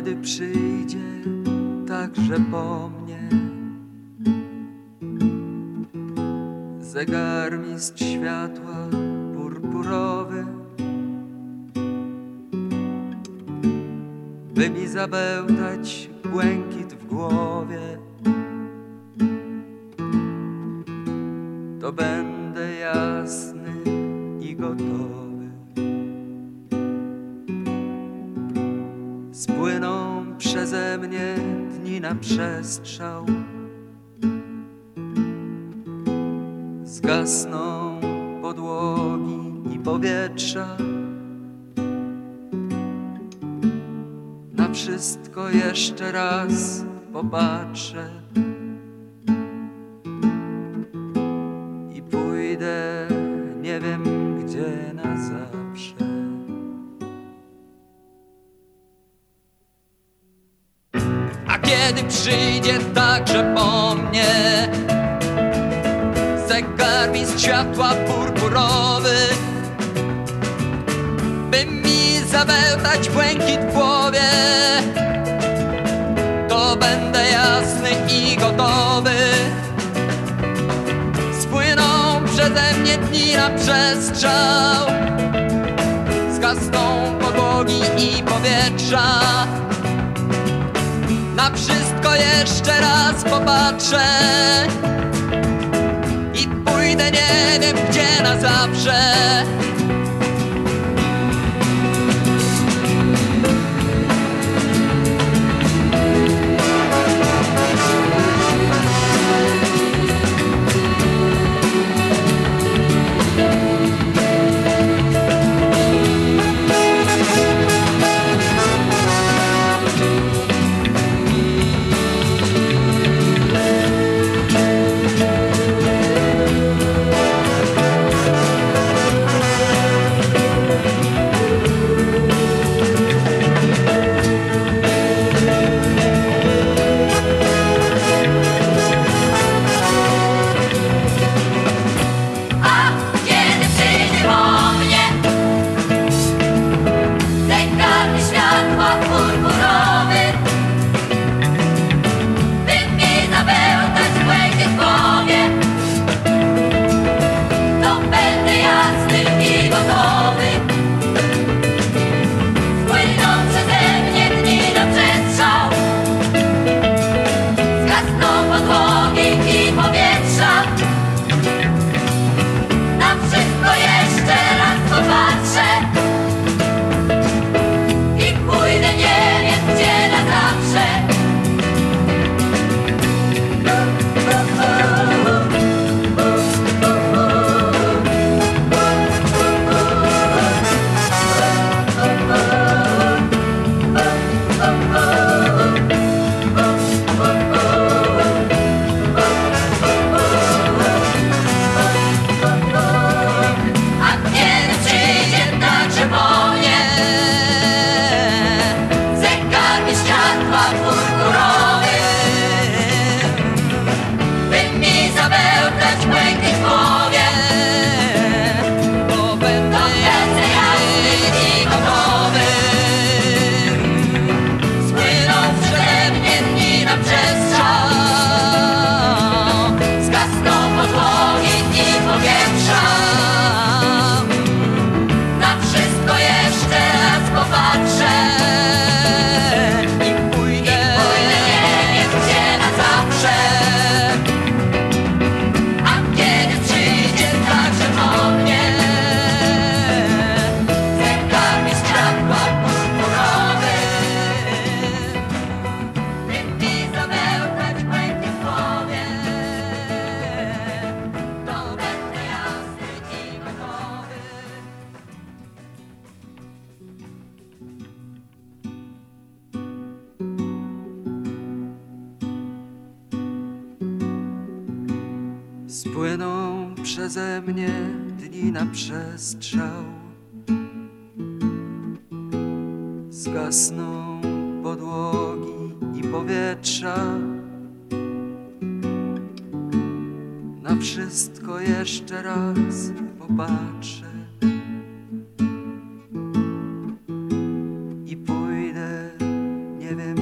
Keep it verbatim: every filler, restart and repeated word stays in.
kiedy przyjdzie także po mnie zegarmistrz światła purpurowy, by mi zabełtać błękit w głowie, to będę jasny i gotowy. Spłyną przeze mnie dni na przestrzał, zgasną podłogi i powietrza. Na wszystko jeszcze raz popatrzę i pójdę nie wiem gdzie na zawsze. A kiedy przyjdzie także po mnie zegarmistrz światła purpurowy, by mi zabełtać błękit w głowie, to będę jasny i gotowy. Spłyną przeze mnie dni na przestrzał, zgasną podłogi i powietrza. Na wszystko jeszcze raz popatrzę i pójdę nie wiem gdzie na zawsze. Spłyną przeze mnie dni na przestrzał, zgasną podłogi i powietrza. Na wszystko jeszcze raz popatrzę i pójdę nie nie wiem